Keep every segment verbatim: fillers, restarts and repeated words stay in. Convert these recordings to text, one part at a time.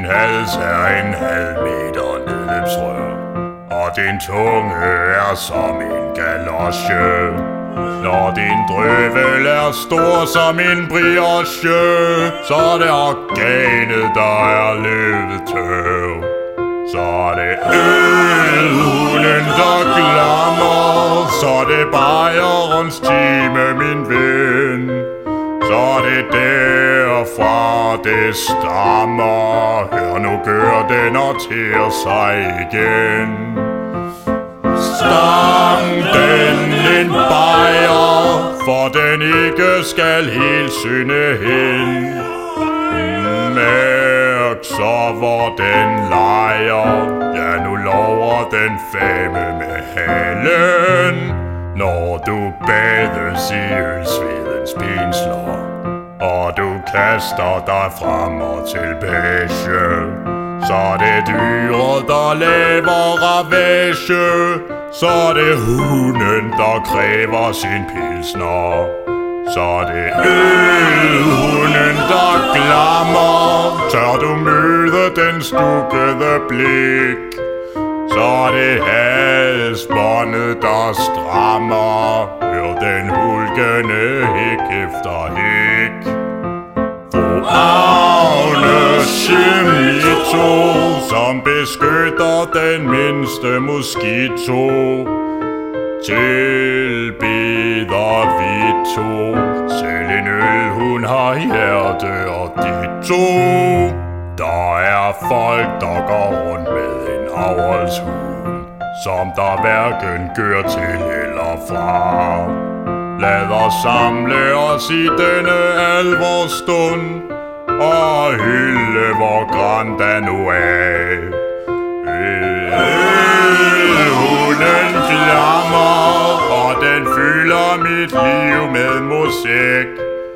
hals er en halv meter nedløbsrør, og din tunge er som en galosje. Når din drøvel er stor som en brioche, så er det organet, der er løbet tør. Så er det ølhunden, der glammer, så er det bajerens time, min ven. Så er det derfra, det stammer. Hør nu, gør den og ter sig igen. Stang den en bajer, for den ikke skal helt synde hen. Mærk så, hvor den leger. Ja, nu lover den fame med halen. Når du bades i ølsvedens pensler, og du kaster dig frem og tilbage, så er det dyret, der laver ravage. Så er det hunden, der kræver sin pilsner. Så er det ølhunden, der glammer. Tør du møde den stukkede blik, så er det halsbåndet, der strammer. Hør den hulkende hæk efter hæk. Fru Agne Chemito, som beskytter den mindste moskito, tilbeder vi to. Selv en øl, hun har hjerte og de to. Der er folk, der går rundt med en avlshund, som der hverken gør til eller fra. Lad os samle os i denne alvorstund og hylde vor granda nu af. Ølhunden glammer, og den fylder mit liv med musik.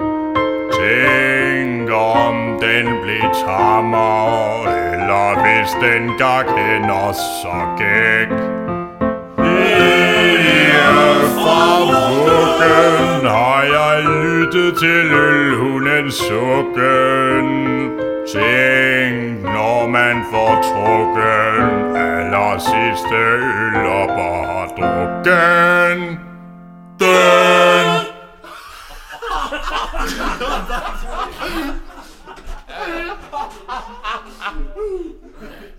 Tænk om den blev tammer, eller hvis den gak hen og så gæk. Lige fra vuggen har jeg lyttet til ølhundens sukken. Tænk, når man får trukken aller sidste øl op og har drukken den.